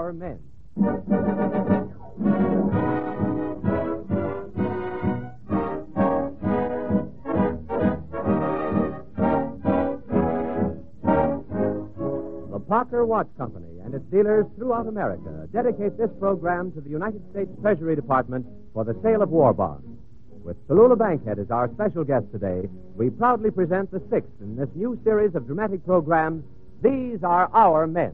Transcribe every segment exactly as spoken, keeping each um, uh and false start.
our men. The Parker Watch Company and its dealers throughout America dedicate this program to the United States Treasury Department for the sale of war bonds. With Tallulah Bankhead as our special guest today, we proudly present the sixth in this new series of dramatic programs, These Are Our Men.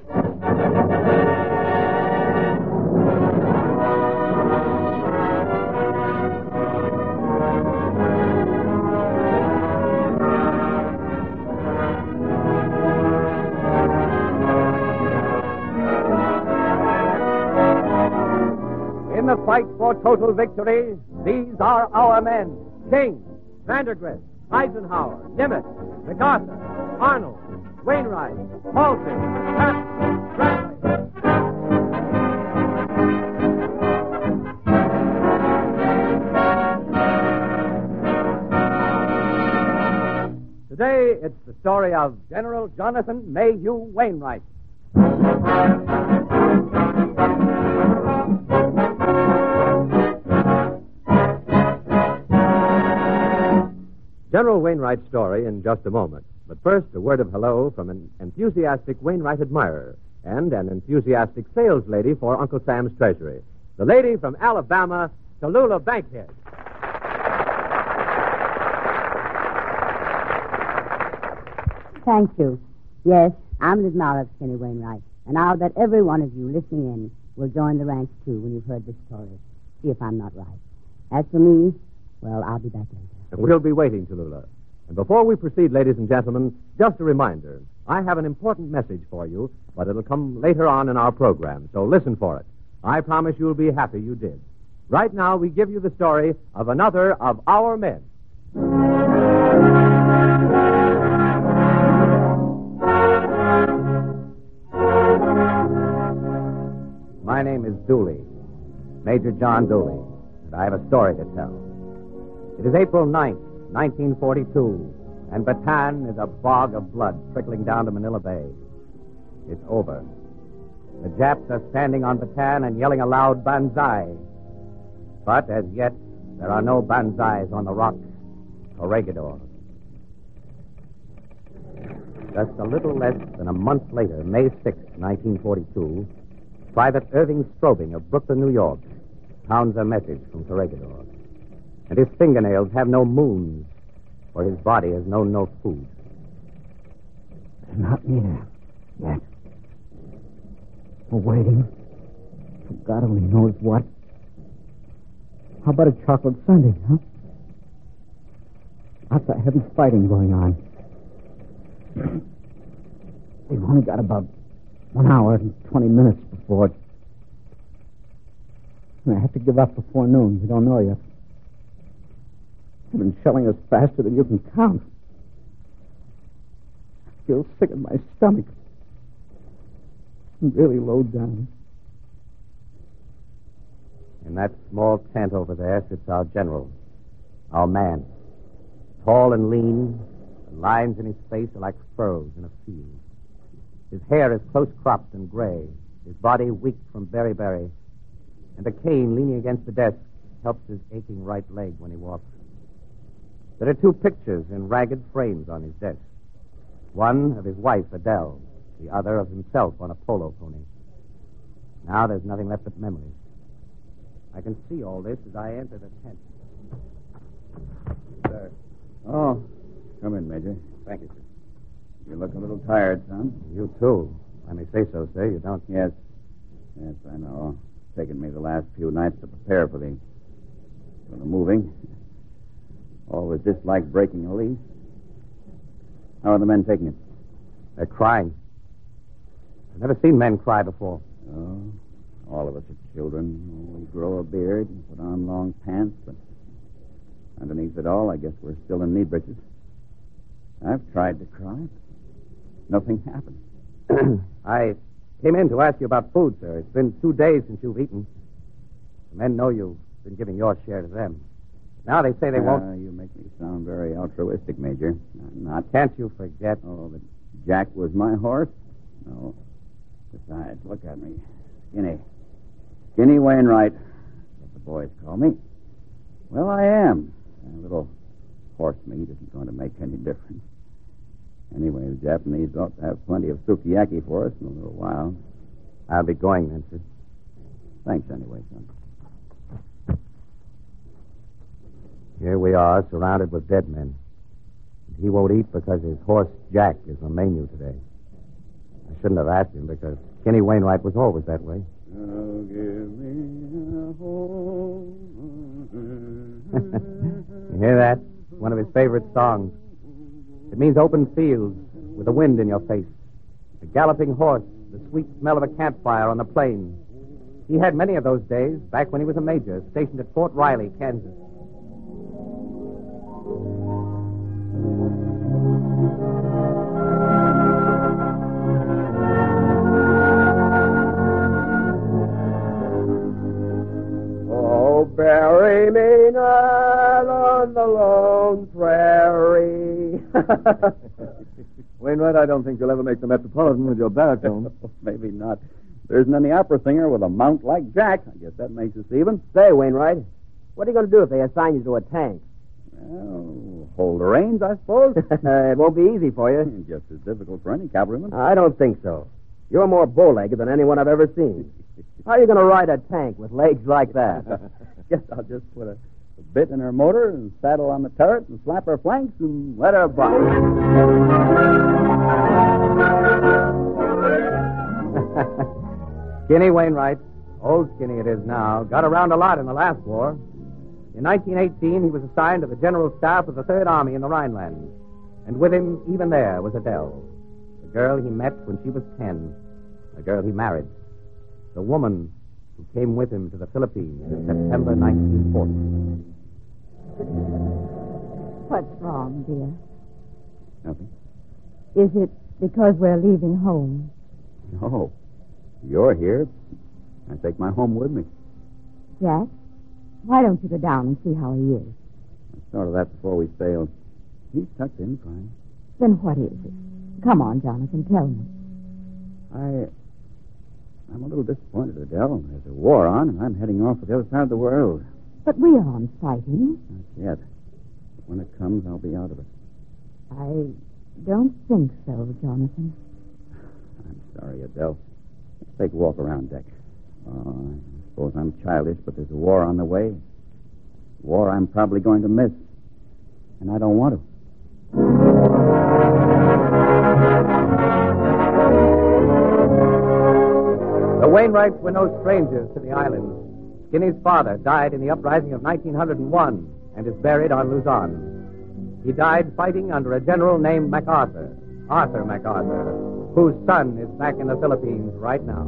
In the fight for total victory, these are our men. King, Vandergrift, Eisenhower, Nimitz, MacArthur, Arnold, Wainwright, Halsey, Patton, Bradley. Today, it's the story of General Jonathan Mayhew Wainwright. General Wainwright's story in just a moment. But first, a word of hello from an enthusiastic Wainwright admirer and an enthusiastic sales lady for Uncle Sam's Treasury. The lady from Alabama, Tallulah Bankhead. Thank you. Yes, I'm an admirer of Skinny Wainwright, and I'll bet every one of you listening in will join the ranks, too, when you've heard this story. See if I'm not right. As for me, well, I'll be back later. We'll be waiting, Tallulah. And before we proceed, ladies and gentlemen, just a reminder. I have an important message for you, but it'll come later on in our program, so listen for it. I promise you'll be happy you did. Right now, we give you the story of another of our men. My name is Dooley, Major John Dooley, and I have a story to tell. It is April ninth, nineteen forty-two, and Bataan is a bog of blood trickling down to Manila Bay. It's over. The Japs are standing on Bataan and yelling aloud, Banzai. But as yet, there are no Banzais on the rock, Corregidor. Just a little less than a month later, May sixth, nineteen forty-two, Private Irving Strobing of Brooklyn, New York, pounds a message from Corregidor. And his fingernails have no moons, for his body has known no food. It's not near yet. We're waiting for God only knows what. How about a chocolate sundae, huh? Lots of heavy fighting going on. We've only got about one hour and twenty minutes before it. I have to give up before noon. We don't know yet. They've been shelling us faster than you can count. I feel sick in my stomach. I'm really low down. In that small tent over there sits our general, our man. Tall and lean, the lines in his face are like furrows in a field. His hair is close-cropped and gray, his body weak from beriberi, and a cane leaning against the desk helps his aching right leg when he walks. There are two pictures in ragged frames on his desk. One of his wife, Adele, the other of himself on a polo pony. Now there's nothing left but memories. I can see all this as I enter the tent. Sir. Oh, come in, Major. Thank you, sir. You look a little tired, son. You, too. I may say so, sir. You don't... Yes. Yes, I know. It's taken me the last few nights to prepare for the... for the moving. Always disliked breaking a lease. How are the men taking it? They're crying. I've never seen men cry before. Oh, all of us are children. We grow a beard and put on long pants, but underneath it all, I guess we're still in knee breeches. I've tried to cry, but nothing happened. I came in to ask you about food, sir. It's been two days since you've eaten. The men know you've been giving your share to them. Now they say they uh, won't... You make me sound very altruistic, Major. I'm not. Can't you forget? Oh, that Jack was my horse? No. Besides, look at me. Skinny. Skinny Wainwright. What the boys call me. Well, I am. A little horse meat isn't going to make any difference. Anyway, the Japanese ought to have plenty of sukiyaki for us in a little while. I'll be going, Vincent. Thanks anyway, son. Here we are, surrounded with dead men. He won't eat because his horse, Jack, is on menu today. I shouldn't have asked him because Kenny Wainwright was always that way. Oh, give me a home. You hear that? One of his favorite songs. It means open fields with the wind in your face, a galloping horse, the sweet smell of a campfire on the plain. He had many of those days back when he was a major, stationed at Fort Riley, Kansas. Oh, bury me not on the lone prairie. Wainwright, I don't think you'll ever make the Metropolitan with your baritone. Maybe not. There isn't any opera singer with a mount like Jack. I guess that makes us even. Say, Wainwright, what are you going to do if they assign you to a tank? Well, hold the reins, I suppose. It won't be easy for you. Just as difficult for any cavalryman. I don't think so. You're more bow-legged than anyone I've ever seen. How are you going to ride a tank with legs like that? Guess I'll just put a, a bit in her motor and saddle on the turret and slap her flanks and let her bounce. Skinny Wainwright, old Skinny it is now, got around a lot in the last war. In nineteen eighteen, he was assigned to the General Staff of the Third Army in the Rhineland. And with him, even there, was Adele, the girl he met when she was ten, the girl he married, the woman who came with him to the Philippines in September nineteen forty. What's wrong, dear? Nothing. Is it because we're leaving home? No. You're here. I take my home with me. Jack, why don't you go down and see how he is? I thought of that before we sailed. He's tucked in fine. Then what is it? Come on, Jonathan, tell me. I... I'm a little disappointed, Adele. There's a war on, and I'm heading off for the other side of the world. But we aren't fighting. Not yet. But when it comes, I'll be out of it. I don't think so, Jonathan. I'm sorry, Adele. Let's take a walk around deck. Oh, I suppose I'm childish, but there's a war on the way. War I'm probably going to miss. And I don't want to. The Wainwrights were no strangers to the islands. Skinny's father died in the uprising of nineteen oh one and is buried on Luzon. He died fighting under a general named MacArthur, Arthur MacArthur, whose son is back in the Philippines right now.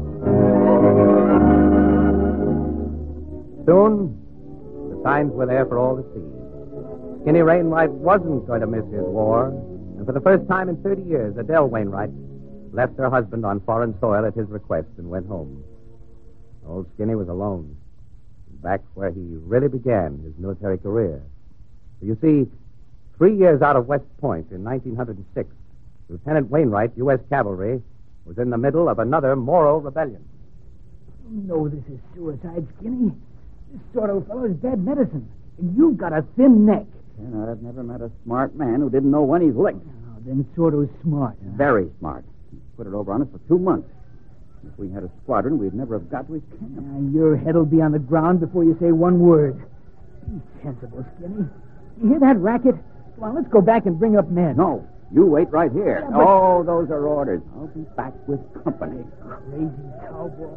Soon, the signs were there for all to see. Skinny Wainwright wasn't going to miss his war, and for the first time in thirty years, Adele Wainwright left her husband on foreign soil at his request and went home. Old Skinny was alone, back where he really began his military career. You see, three years out of West Point in nineteen oh six, Lieutenant Wainwright, U S Cavalry, was in the middle of another Moro rebellion. No, this is suicide, Skinny. This sort of fellow's bad medicine. And you've got a thin neck. And I've never met a smart man who didn't know when he's licked. Oh, then sort of smart. Huh? Very smart. He put it over on us for two months. If we had a squadron, we'd never have got to his camp. Uh, your head'll be on the ground before you say one word. Be sensible, Skinny. You hear that racket? Come on, let's go back and bring up men. No, you wait right here. Yeah, but- Oh, those are orders. I'll be back with company. Crazy cowboy.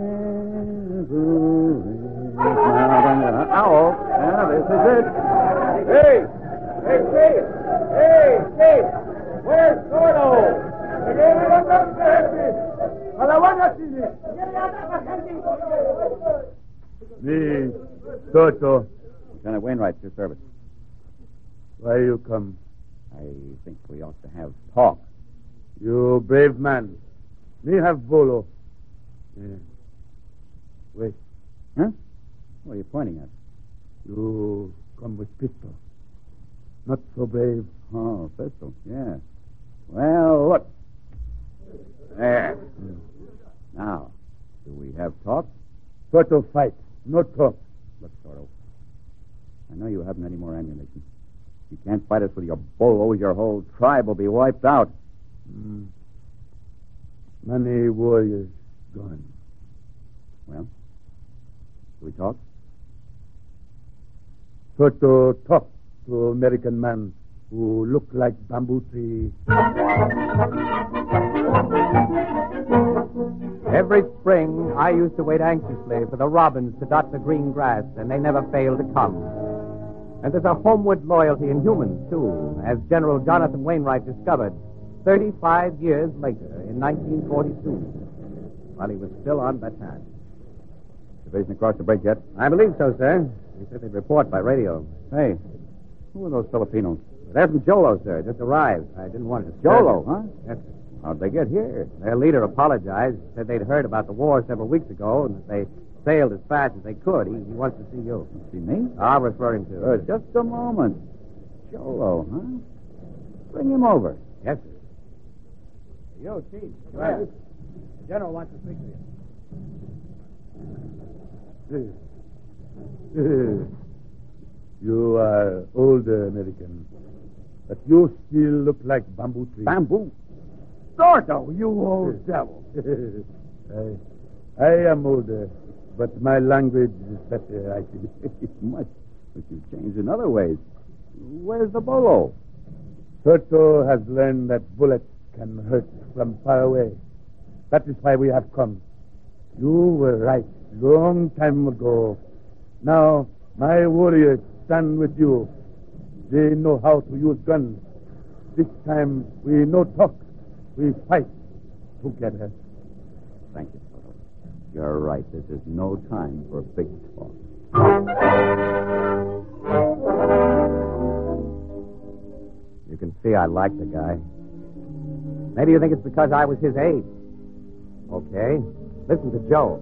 Oh, yeah, this is it. Hey! Hey, Kate! Hey, Kate! Where's Gordo? Me, Toto. Lieutenant Wainwright, your service. Why you come? I think we ought to have talk. You brave man. Me have bolo. Yeah. Wait, Huh? What are you pointing at? you come with pistol. Not so brave. Oh, pistol. Yeah. Well, look. There. Now, Do we have talk? Sort of fight, no talk. Look, Sordo, I know you haven't any more ammunition. You can't fight us with your bolos. Your whole tribe will be wiped out. Mm. Many warriors gone. Well, do we talk? Sort of talk to American man who look like bamboo tree. Every spring, I used to wait anxiously for the robins to dot the green grass, and they never failed to come. And there's a homeward loyalty in humans, too, as General Jonathan Wainwright discovered thirty-five years later, in nineteen forty-two, while he was still on battalion. Division across the break yet? I believe so, sir. He said they'd report by radio. Hey, who are those Filipinos? They're from Jolo, sir. Just arrived. I didn't want to disturb Jolo, them. huh? Yes, sir. How'd they get here? Their leader apologized, said they'd heard about the war several weeks ago, and that they sailed as fast as they could. He, he wants to see you. See me? I'll refer him to Uh, just a moment. Jolo, huh? Bring him over. Yes, sir. You, Chief. Come here. The general wants to speak to you. You are older American, but you still look like bamboo tree. Bamboo? Sordo, you old devil. I, I am older, but my language is better, I think. Much. But you've changed in other ways. Where's the bolo? Soto has learned that bullets can hurt from far away. That is why we have come. You were right long time ago. Now, my warriors stand with you. They know how to use guns. This time, we no talk. We fight together. Thank you, Soto. You're right. This is no time for big talk. You can see I like the guy. Maybe you think it's because I was his aide. Okay. Listen to Joe.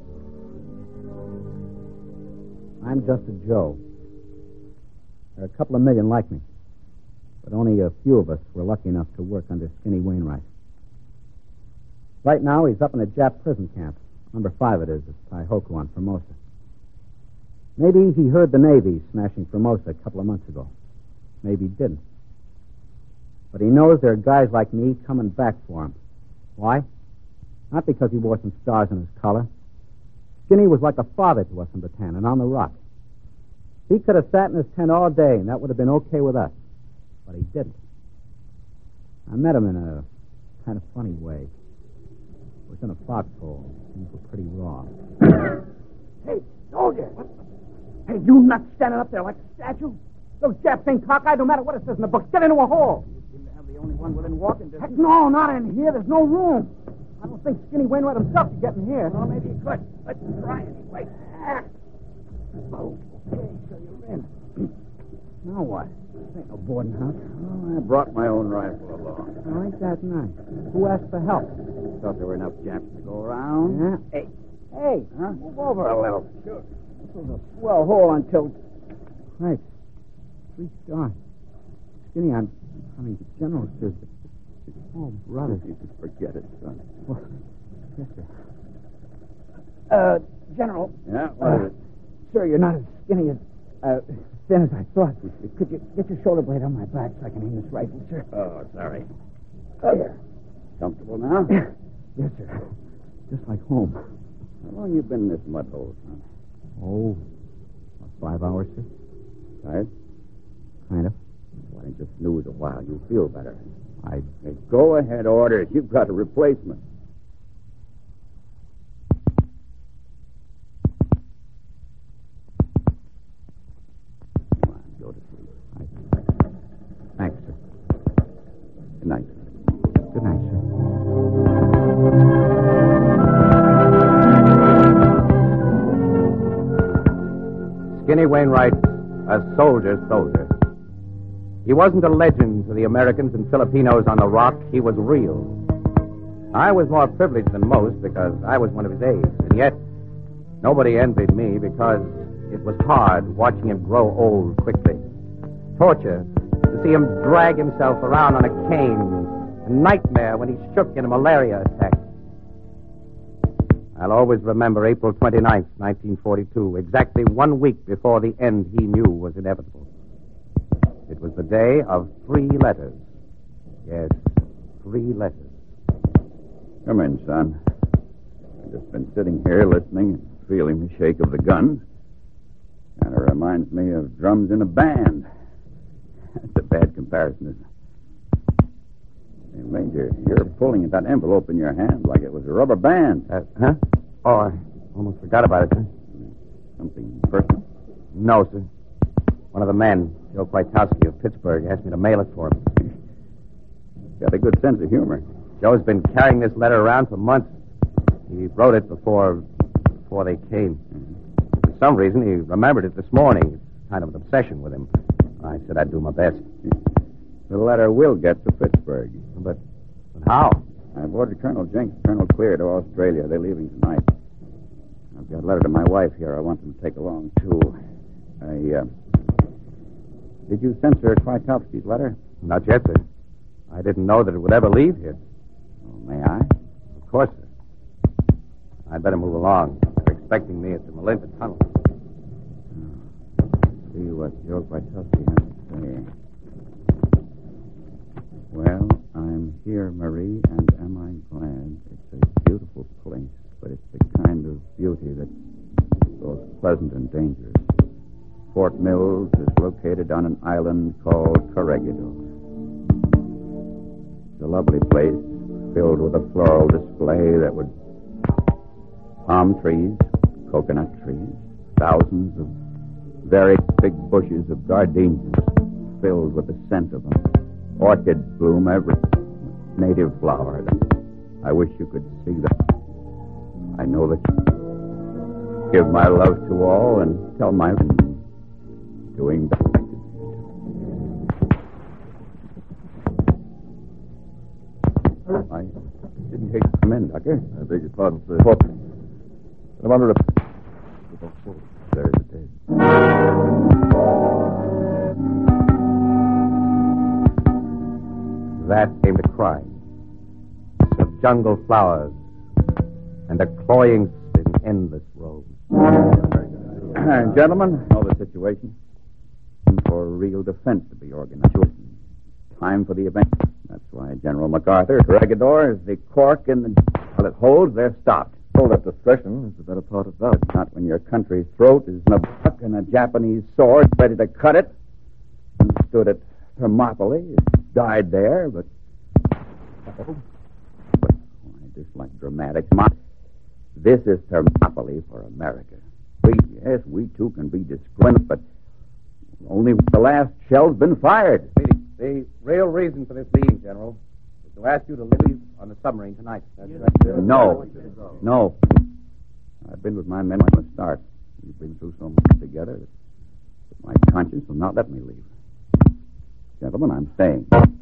I'm just a Joe. There are a couple of million like me, but only a few of us were lucky enough to work under Skinny Wainwright. Right now, he's up in a Jap prison camp. Number five it is, at Taihoku on Formosa. Maybe he heard the Navy smashing Formosa a couple of months ago. Maybe he didn't. But he knows there are guys like me coming back for him. Why? Not because he wore some stars on his collar. Skinny was like a father to us in Bataan and on the rock. He could have sat in his tent all day, and that would have been okay with us. But he didn't. I met him in a kind of funny way. It was in a foxhole. Things were pretty raw. Hey, soldier! What? Hey, you not standing up there like a statue? Those Japs ain't cockeyed no matter what it says in the book. Get into a hole. You seem to have the only one within walking distance. Heck, no, not in here. There's no room. I don't think Skinny Wainwright himself could get in here. Well, maybe he could. Let's try anyway. Ah. Oh, okay, so you're in. Now what? This ain't no boarding house. Oh, I brought my own rifle along. Oh, ain't that nice? Who asked for help? Thought there were enough Japs to go around. Yeah. Hey, hey, Huh? move over a little. Sure. This was a swell hole until... Right. Three stars. Skinny, I'm... I mean, General says... Oh, brother. You could forget it, son. Well, yes, sir. Uh, General. Yeah, what Uh, is it? Sir, you're not as skinny as... Uh, thin as I thought. Could you get your shoulder blade on my back so I can aim this rifle, sir? Oh, sorry. There. Comfortable now? Yes, sir. Just like home. How long you been in this mud hole, son? Oh, about five hours, sir? Tired? Kind of. Why don't you snooze a while? You'll feel better. I... Hey, go ahead, orders. You've got a replacement. Come on, go to sleep. I... Thanks, sir. Good night. Good night, sir. Skinny Wainwright, a soldier soldier. He wasn't a legend to the Americans and Filipinos on the rock. He was real. I was more privileged than most because I was one of his aides. And yet, nobody envied me because it was hard watching him grow old quickly. Torture to see him drag himself around on a cane. A nightmare when he shook in a malaria attack. I'll always remember April twenty-ninth, nineteen forty-two, exactly one week before the end he knew was inevitable. It was the day of three letters. Yes, three letters. Come in, son. I've just been sitting here listening and feeling the shake of the guns. Kind of reminds me of drums in a band. That's a bad comparison, isn't it? Hey, Major, you're pulling at that envelope in your hand like it was a rubber band. Uh, huh? Oh, I almost forgot about it, sir. Something personal? No, sir. One of the men, Joe Kwiatkowski of Pittsburgh, asked me to mail it for him. Got a good sense of humor. Joe's been carrying this letter around for months. He wrote it before before they came. For some reason, he remembered it this morning. It's kind of an obsession with him. I said I'd do my best. The letter will get to Pittsburgh. But, but how? I've ordered Colonel Jenks, Colonel Clear to Australia. They're leaving tonight. I've got a letter to my wife here. I want them to take along, too. I, uh... Did you censor Kwiatkowski's letter? Not yet, sir. I didn't know that it would ever leave here. Oh, may I? Of course, sir. I'd better move along. They're expecting me at the Melinda Tunnel. See what Joe Kwiatkowski has to say. Well, I'm here, Marie, and am I glad? It's a beautiful place, but it's the kind of beauty that's both pleasant and dangerous. Fort Mills is located on an island called Corregidor. It's a lovely place filled with a floral display that would... Palm trees, coconut trees, thousands of very big bushes of gardenias filled with the scent of them. Orchids bloom every native flower. I wish you could see them. I know that you give my love to all and tell my friends doing that. I didn't hear you come in, Doctor. I beg your pardon, sir. I'm under a... There's the tape. That came to crying. Of jungle flowers and a cloying in endless rows. Uh, gentlemen, know the situation. For real defense to be organized. Time for the event. That's why General MacArthur, Corregidor, is the cork in the... While it holds, they're stopped. All that discretion is the better part of that. Not when your country's throat is in a buck and a Japanese sword ready to cut it. And stood at Thermopylae, died there, but... Oh, but oh, I dislike dramatics. This is Thermopylae for America. We, yes, we too can be discriminate, but only the last shell's been fired. The, the real reason for this meeting, General, is to ask you to leave on the submarine tonight. That's right. No. No. I've been with my men from the start. We've been through so much together that my conscience will not let me leave. Gentlemen, I'm staying.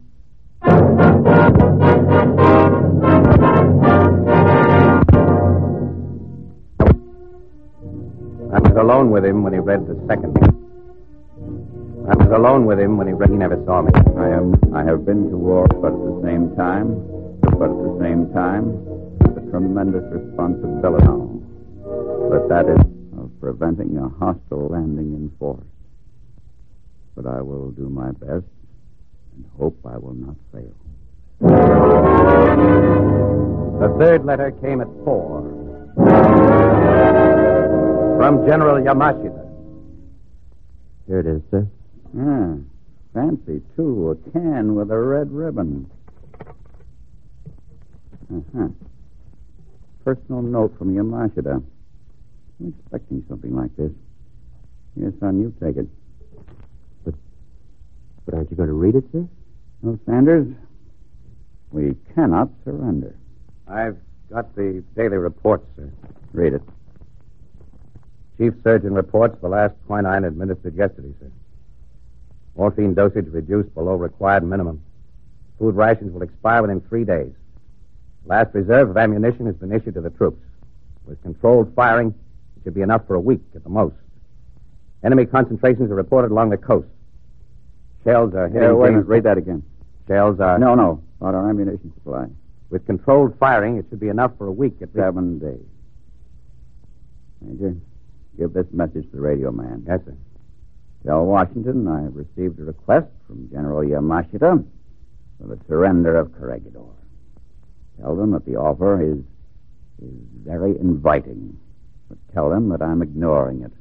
I was alone with him when he read the second. I was alone with him when he read. He never saw me. I am. I have been to war, but at the same time, but at the same time, the tremendous responsibility. But that is of preventing a hostile landing in force. But I will do my best and hope I will not fail. The third letter came at four. From General Yamashita. Here it is, sir. Ah, fancy, too. A can with a red ribbon. Uh-huh. Personal note from Yamashita. I'm expecting something like this. Here, son, you take it. But, but aren't you going to read it, sir? No, Sanders. We cannot surrender. I've got the daily reports, sir. Read it. Chief Surgeon reports the last quinine administered yesterday, sir. Morphine dosage reduced below required minimum. Food rations will expire within three days. Last reserve of ammunition has been issued to the troops. With controlled firing, it should be enough for a week at the most. Enemy concentrations are reported along the coast. Shells are hitting... Yeah, wait a minute. things- Read that again. Shells are... No, no. About our ammunition supply. With controlled firing, it should be enough for a week at least. Seven days. Major, give this message to the radio man. Yes, sir. Tell Washington I have received a request from General Yamashita for the surrender of Corregidor. Tell them that the offer is, is very inviting. But tell them that I'm ignoring it.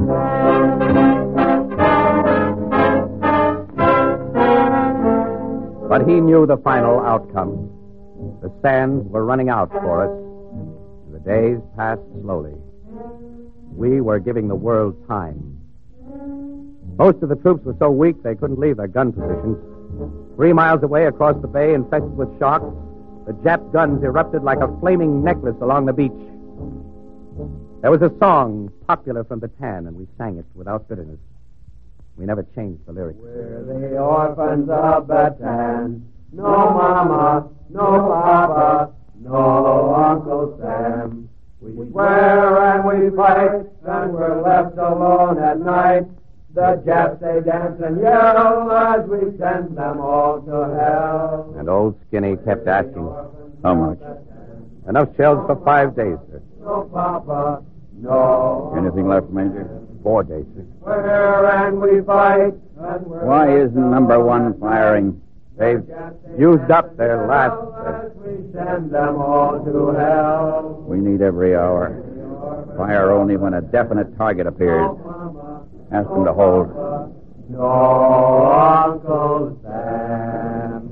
But he knew the final outcome. The sands were running out for us. The days passed slowly. We were giving the world time. Most of the troops were so weak they couldn't leave their gun positions. Three miles away across the bay, infested with sharks, the Jap guns erupted like a flaming necklace along the beach. There was a song popular from Bataan, and we sang it without bitterness. We never changed the lyrics. We're the orphans of Bataan. No mama, no papa, no Uncle Sam. We swear and we fight, and we're left alone at night. The Japs, they dance and yell as we send them all to hell. And old Skinny kept asking, How much? enough shells for five days, sir. No papa, no. Anything left, Major? Four days, sir. Swear and we fight, and we're Why left isn't number one firing? They've used up their last, sir. as we send them all to hell. We need every hour. Fire only when a definite target appears. Ask them to hold. No Uncle Sam.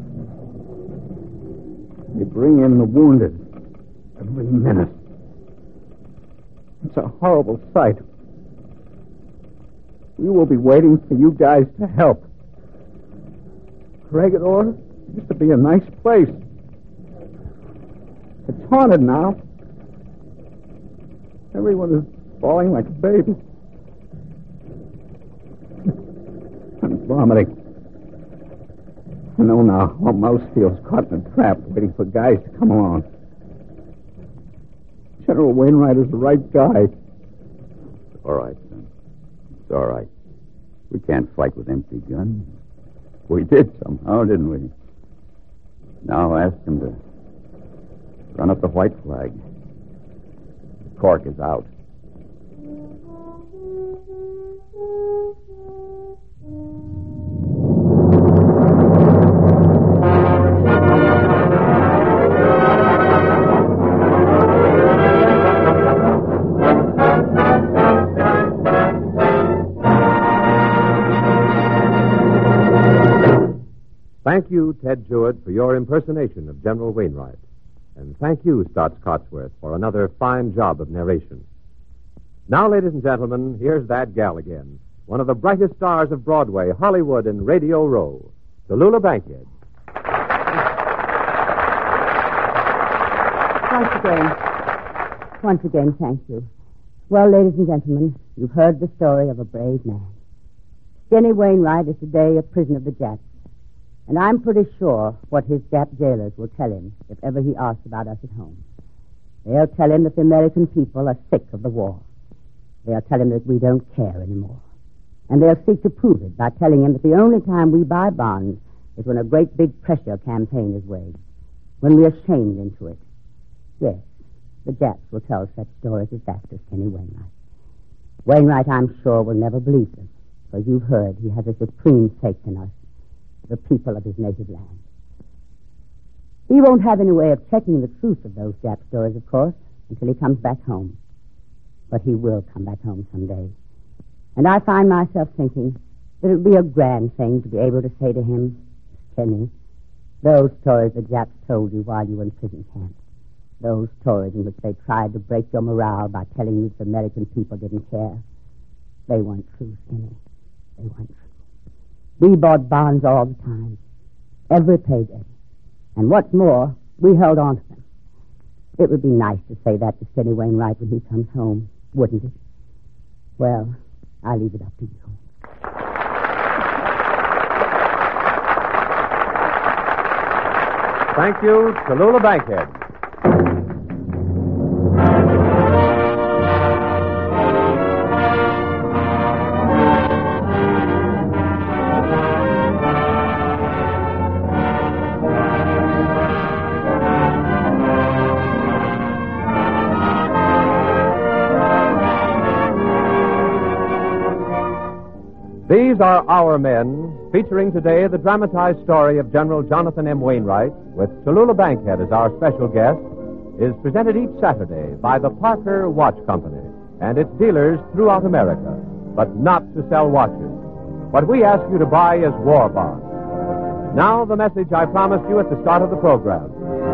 They bring in the wounded every minute. It's a horrible sight. We will be waiting for you guys to help. Corregidor used to be a nice place. It's haunted now. Everyone is falling like a baby. I'm vomiting. I know now how Mouse feels caught in a trap waiting for guys to come along. General Wainwright is the right guy. All right, son. It's all right. We can't fight with empty guns. We did somehow, didn't we? Now ask him to run up the white flag. The cork is out. Thank you, Ted Jewett, for your impersonation of General Wainwright. And thank you, Stotts Cotsworth, for another fine job of narration. Now, ladies and gentlemen, here's that gal again, one of the brightest stars of Broadway, Hollywood, and Radio Row, Tallulah Bankhead. Once again, once again, thank you. Well, ladies and gentlemen, you've heard the story of a brave man. Skinny Wainwright is today a prisoner of the Japs. And I'm pretty sure what his Jap jailers will tell him if ever he asks about us at home. They'll tell him that the American people are sick of the war. They'll tell him that we don't care anymore. And they'll seek to prove it by telling him that the only time we buy bonds is when a great big pressure campaign is waged, when we are shamed into it. Yes, the Japs will tell such stories as that to Skinny Wainwright. Wainwright, I'm sure, will never believe them, for you've heard he has a supreme faith in us, the people of his native land. He won't have any way of checking the truth of those Jap stories, of course, until he comes back home. But he will come back home someday. And I find myself thinking that it would be a grand thing to be able to say to him, Kenny, those stories the Japs told you while you were in prison camp, those stories in which they tried to break your morale by telling you that the American people didn't care, they weren't true, Kenny. They weren't true. We bought bonds all the time, every payday. And what's more, we held on to them. It would be nice to say that to Skinny Wainwright when he comes home, wouldn't it? Well, I'll leave it up to you. Thank you, Tallulah Bankhead. These Are Our Men, featuring today the dramatized story of General Jonathan M. Wainwright, with Tallulah Bankhead as our special guest, is presented each Saturday by the Parker Watch Company and its dealers throughout America, but not to sell watches. What we ask you to buy is war bonds. Now, the message I promised you at the start of the program.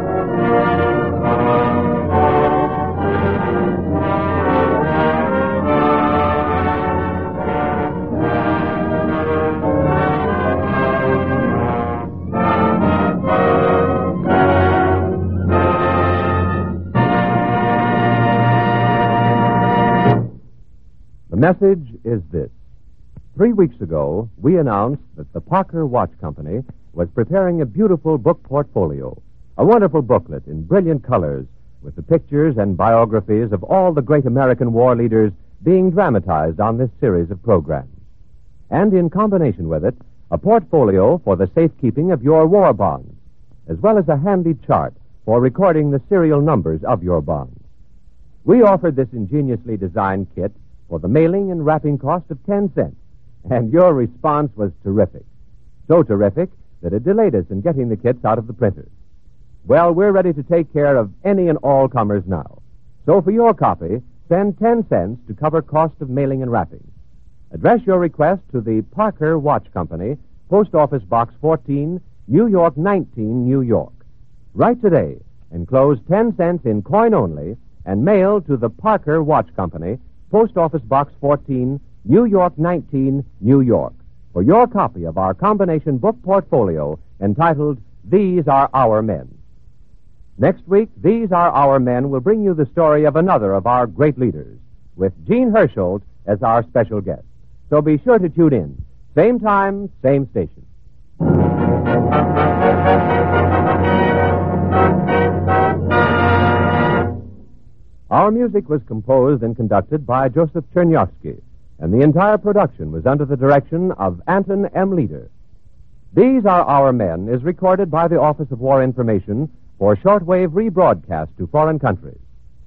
The message is this. Three weeks ago, we announced that the Parker Watch Company was preparing a beautiful book portfolio, a wonderful booklet in brilliant colors with the pictures and biographies of all the great American war leaders being dramatized on this series of programs. And in combination with it, a portfolio for the safekeeping of your war bonds, as well as a handy chart for recording the serial numbers of your bonds. We offered this ingeniously designed kit for the mailing and wrapping cost of ten cents, and your response was terrific. So terrific that it delayed us in getting the kits out of the printers. Well, we're ready to take care of any and all comers now. So for your copy, send ten cents to cover cost of mailing and wrapping. Address your request to the Parker Watch Company, Post Office Box fourteen, New York nineteen, New York. Write today, enclose ten cents in coin only, and mail to the Parker Watch Company, Post Office Box fourteen, New York nineteen, New York, for your copy of our combination book portfolio entitled These Are Our Men. Next week, These Are Our Men will bring you the story of another of our great leaders, with Gene Hersholt as our special guest. So be sure to tune in. Same time, same station. Our music was composed and conducted by Joseph Chernyavsky, and the entire production was under the direction of Anton M. Leader. These Are Our Men is recorded by the Office of War Information for shortwave rebroadcast to foreign countries.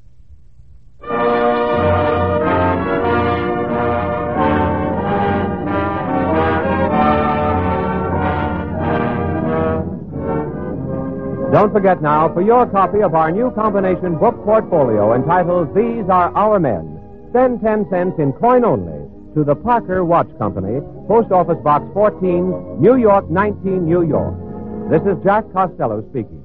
Don't forget now, for your copy of our new combination book portfolio entitled These Are Our Men, send ten cents in coin only to the Parker Watch Company, Post Office Box fourteen, New York nineteen, New York. This is Jack Costello speaking.